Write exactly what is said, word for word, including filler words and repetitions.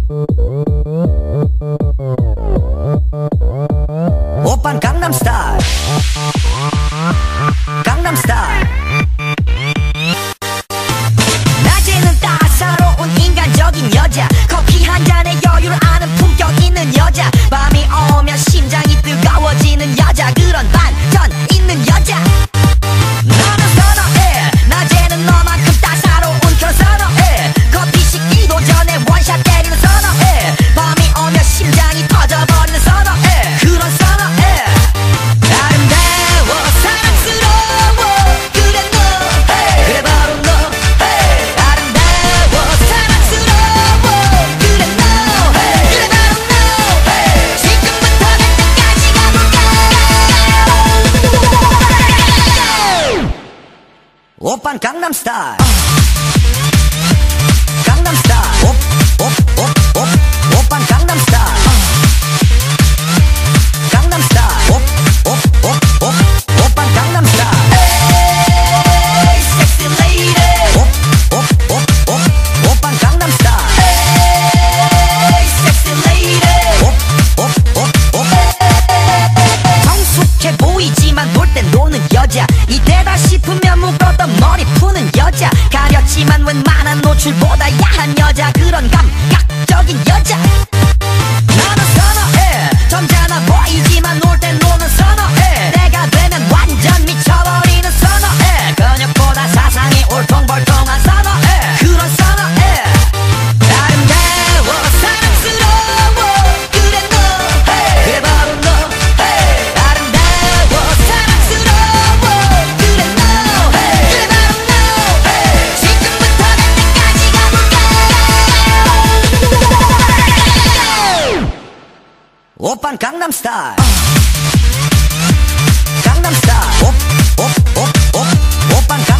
오빤 강남스타일 강남스타일 낮에는 따사로운 인간적인 여자 커피 한 잔에 여유를 아는 품격 있는 여자 밤이 오면 심장이 뜨거워지는 여자 그런 반전 있는 여자 나는 선호해 낮에는 너만큼 따사로운 그런 선호해 커피 식기도 전에 원샷 때리는 선호해 밤이 오면 심장이 터져버리는 선호해 그런 선호해 아름다워 사랑스러워 그래 너 hey. 그래 바로 너 hey. 아름다워 사랑스러워 그래 너 hey. 그래 바로 너 hey. 지금부터 갈 때까지 가볼까 오빤 강남스타일 강남스타일 옵옵옵옵 오빤 강남스타일 강남스타일 옵옵옵옵 오빤 강남스타일 에이 섹시 레이디 옵옵옵옵 오빤 강남스타일 에이 섹시 레이디 옵옵옵옵 성숙해 보이지만 놀 땐 노는 여자 이때다 싶으면 묶었던 머리 푸는 여자 가렸지만 웬만한 노출보다 야한 여자 그런 감각적인 여자 나는 선호해 점잖아 보이지만 놀 땐 노는 선호해 내가 되면 완전 미쳐버리는 선호해 근육보다 사상이 울퉁불퉁한 선호해 그런 선호해 아름다워 사랑스러워 그래 너 hey. 그래 바로 너 hey. 아름다워 사랑스러워 그래 너 hey. 그래 바로 너 hey. 지금부터 갈 때까지 가볼까 오빤 강남스타일 강남스타일 옵옵옵옵 오빤